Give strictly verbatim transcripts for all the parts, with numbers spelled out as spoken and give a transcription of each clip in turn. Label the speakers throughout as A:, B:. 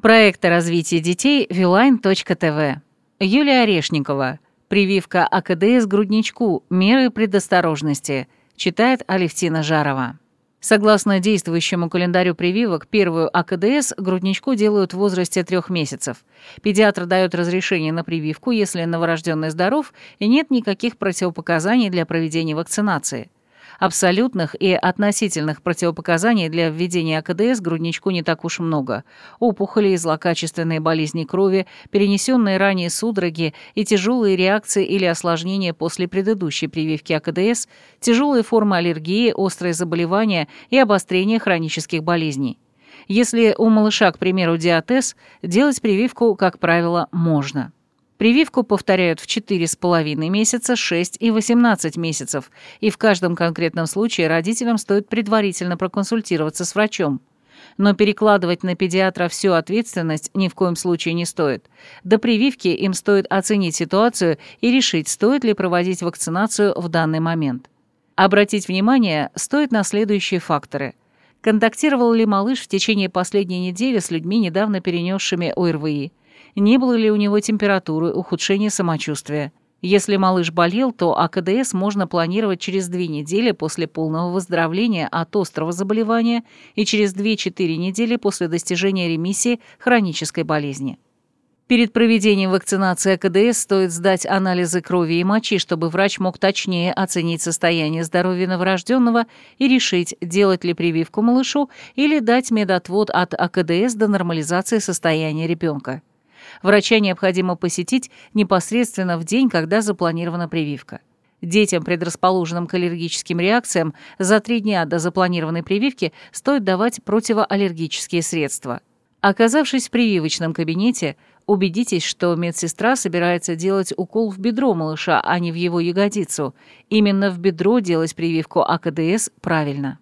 A: Проект о развитии детей Вилайн точка тэ вэ. Юлия Орешникова. Прививка а ка дэ эс грудничку. Меры предосторожности. Читает Алевтина Жарова. Согласно действующему календарю прививок, первую а ка дэ эс грудничку делают в возрасте трех месяцев. Педиатр дает разрешение на прививку, если новорожденный здоров и нет никаких противопоказаний для проведения вакцинации. Абсолютных и относительных противопоказаний для введения а ка дэ эс грудничку не так уж много. Опухоли, злокачественные болезни крови, перенесенные ранее судороги и тяжелые реакции или осложнения после предыдущей прививки а ка дэ эс, тяжелые формы аллергии, острые заболевания и обострение хронических болезней. Если у малыша, к примеру, диатез, делать прививку, как правило, можно. Прививку повторяют в четыре с половиной месяца, шесть и восемнадцать месяцев, и в каждом конкретном случае родителям стоит предварительно проконсультироваться с врачом. Но перекладывать на педиатра всю ответственность ни в коем случае не стоит. До прививки им стоит оценить ситуацию и решить, стоит ли проводить вакцинацию в данный момент. Обратить внимание стоит на следующие факторы. Контактировал ли малыш в течение последней недели с людьми, недавно перенесшими о эр вэ и? Не было ли у него температуры, ухудшения самочувствия? Если малыш болел, то а ка дэ эс можно планировать через две недели после полного выздоровления от острого заболевания и через две-четыре недели после достижения ремиссии хронической болезни. Перед проведением вакцинации а ка дэ эс стоит сдать анализы крови и мочи, чтобы врач мог точнее оценить состояние здоровья новорожденного и решить, делать ли прививку малышу или дать медотвод от а ка дэ эс до нормализации состояния ребенка. Врача необходимо посетить непосредственно в день, когда запланирована прививка. Детям, предрасположенным к аллергическим реакциям, за три дня до запланированной прививки стоит давать противоаллергические средства. Оказавшись в прививочном кабинете, убедитесь, что медсестра собирается делать укол в бедро малыша, а не в его ягодицу. Именно в бедро делать прививку а ка дэ эс правильно.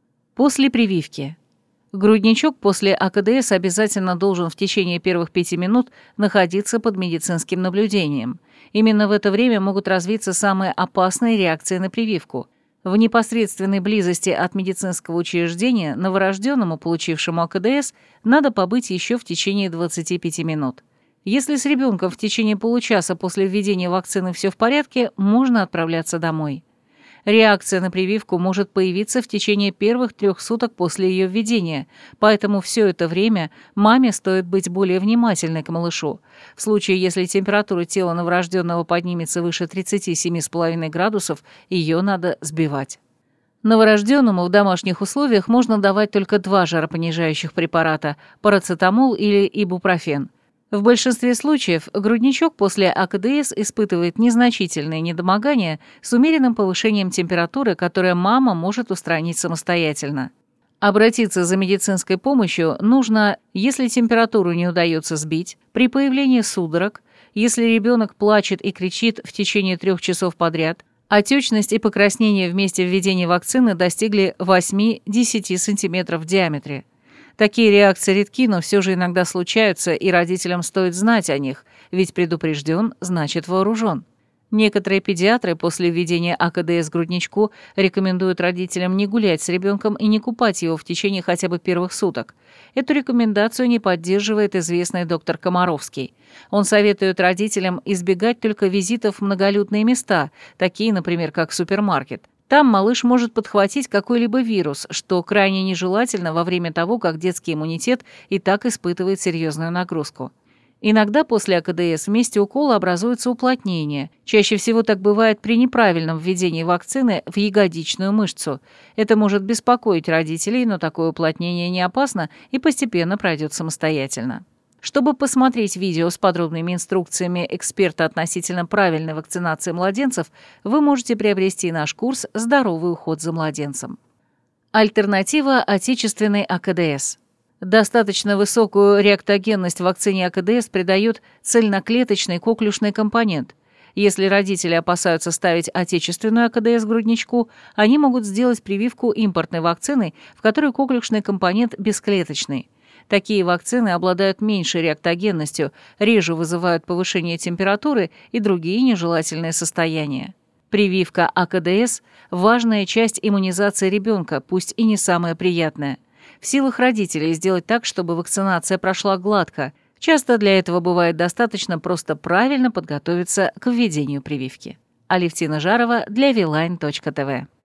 A: После прививки. Грудничок после а ка дэ эс обязательно должен в течение первых пяти минут находиться под медицинским наблюдением. Именно в это время могут развиться самые опасные реакции на прививку. В непосредственной близости от медицинского учреждения новорожденному, получившему а ка дэ эс, надо побыть еще в течение двадцати пяти минут. Если с ребенком в течение получаса после введения вакцины все в порядке, можно отправляться домой. Реакция на прививку может появиться в течение первых трех суток после ее введения, поэтому все это время маме стоит быть более внимательной к малышу. В случае, если температура тела новорожденного поднимется выше тридцати семи с половиной градусов, ее надо сбивать. Новорожденному в домашних условиях можно давать только два жаропонижающих препарата – парацетамол или ибупрофен. В большинстве случаев грудничок после а ка дэ эс испытывает незначительные недомогания с умеренным повышением температуры, которое мама может устранить самостоятельно. Обратиться за медицинской помощью нужно, если температуру не удается сбить, при появлении судорог, если ребенок плачет и кричит в течение трех часов подряд, отечность и покраснение в месте введения вакцины достигли восьми-десяти сантиметров в диаметре. Такие реакции редки, но все же иногда случаются, и родителям стоит знать о них, ведь предупрежден, значит вооружен. Некоторые педиатры после введения а ка дэ эс грудничку рекомендуют родителям не гулять с ребенком и не купать его в течение хотя бы первых суток. Эту рекомендацию не поддерживает известный доктор Комаровский. Он советует родителям избегать только визитов в многолюдные места, такие, например, как супермаркет. Там малыш может подхватить какой-либо вирус, что крайне нежелательно во время того, как детский иммунитет и так испытывает серьезную нагрузку. Иногда после а ка дэ эс в месте укола образуется уплотнение. Чаще всего так бывает при неправильном введении вакцины в ягодичную мышцу. Это может беспокоить родителей, но такое уплотнение не опасно и постепенно пройдет самостоятельно. Чтобы посмотреть видео с подробными инструкциями эксперта относительно правильной вакцинации младенцев, вы можете приобрести наш курс «Здоровый уход за младенцем». Альтернатива отечественной а ка дэ эс. Достаточно высокую реактогенность вакцине а ка дэ эс придает цельноклеточный коклюшный компонент. Если родители опасаются ставить отечественную а ка дэ эс грудничку, они могут сделать прививку импортной вакциной, в которой коклюшный компонент бесклеточный. Такие вакцины обладают меньшей реактогенностью, реже вызывают повышение температуры и другие нежелательные состояния. Прививка а ка дэ эс – важная часть иммунизации ребенка, пусть и не самая приятная. В силах родителей сделать так, чтобы вакцинация прошла гладко. Часто для этого бывает достаточно просто правильно подготовиться к введению прививки. Алевтина Жарова для ви лайн точка тэ вэ.